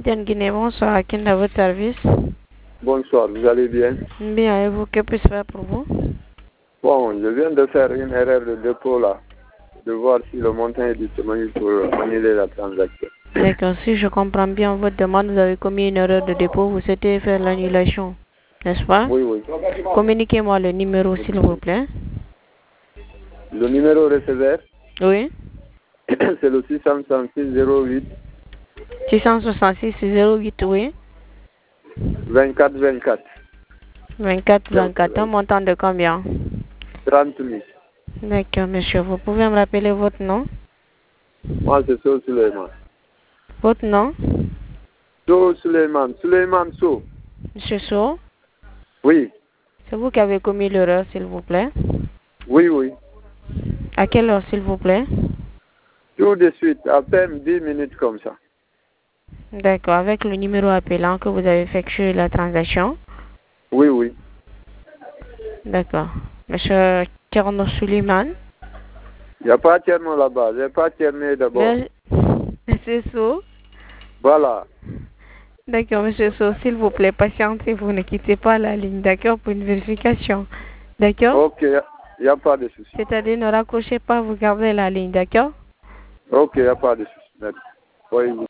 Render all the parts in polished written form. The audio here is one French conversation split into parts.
Amtienne Guinée, bonsoir, Ken à votre service. Bonsoir, vous allez bien? Bien, et vous, que puis-je faire pour vous? Bon, je viens de faire une erreur de dépôt là, de voir si le montant est disponible pour annuler la transaction. D'accord, si je comprends bien votre demande, vous avez commis une erreur de dépôt, vous souhaitez faire l'annulation, n'est-ce pas? Oui, oui. Communiquez-moi le numéro, s'il vous plaît. Le numéro receveur, Oui. c'est le 666 08 666 08, oui. 24 24. 24 24, un montant de combien? 30 000. D'accord, monsieur, vous pouvez me rappeler votre nom? Moi, c'est So Suleiman. Votre nom? So Suleiman. Suleiman So. Monsieur So? Oui. C'est vous qui avez commis l'erreur, s'il vous plaît? Oui, oui. À quelle heure, s'il vous plaît? Tout de suite, à peine 10 minutes comme ça. D'accord, avec le numéro appelant que vous avez effectué la transaction? Oui, oui. D'accord. Monsieur Tcherno Suleiman? Il n'y a pas tellement là-bas. Je n'ai pas terminé d'abord. Monsieur So? Voilà. D'accord, monsieur So, s'il vous plaît, patientez, vous ne quittez pas la ligne, d'accord, pour une vérification. D'accord? Ok, il n'y a pas de souci. C'est-à-dire, ne raccrochez pas, vous gardez la ligne, d'accord? Ok, il n'y a pas de souci. Merci. Oui, oui.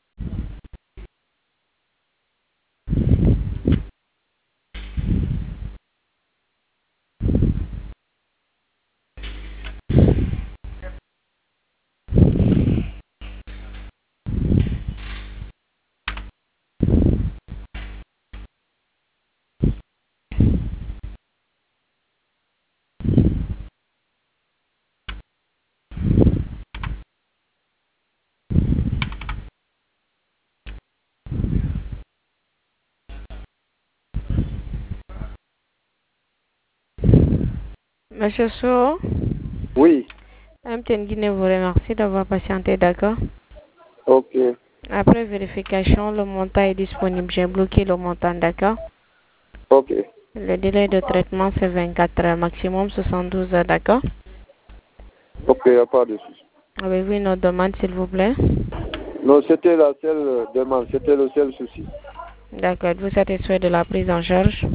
Monsieur So? Oui. Amtienne Guinée vous remercie d'avoir patienté, d'accord? Ok. Après vérification, le montant est disponible. J'ai bloqué le montant, d'accord? Ok. Le délai de traitement, c'est 24 heures, maximum 72 heures, d'accord? Ok, il n'y a pas de souci. Avez-vous une autre demande, s'il vous plaît? Non, c'était la seule demande, c'était le seul souci. D'accord. Êtes-vous satisfait de la prise en charge?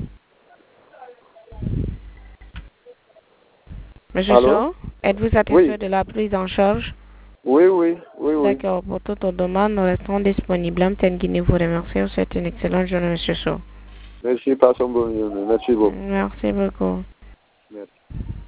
Monsieur Allô? So, êtes-vous satisfait Oui. de la prise en charge? Oui, oui, oui, oui. D'accord. Pour toute autre demande, nous restons disponibles. Amtienne Guinée vous remercie. Vous souhaite une excellente journée, monsieur So. Merci, passons bonne journée. Merci beaucoup. Merci beaucoup. Merci.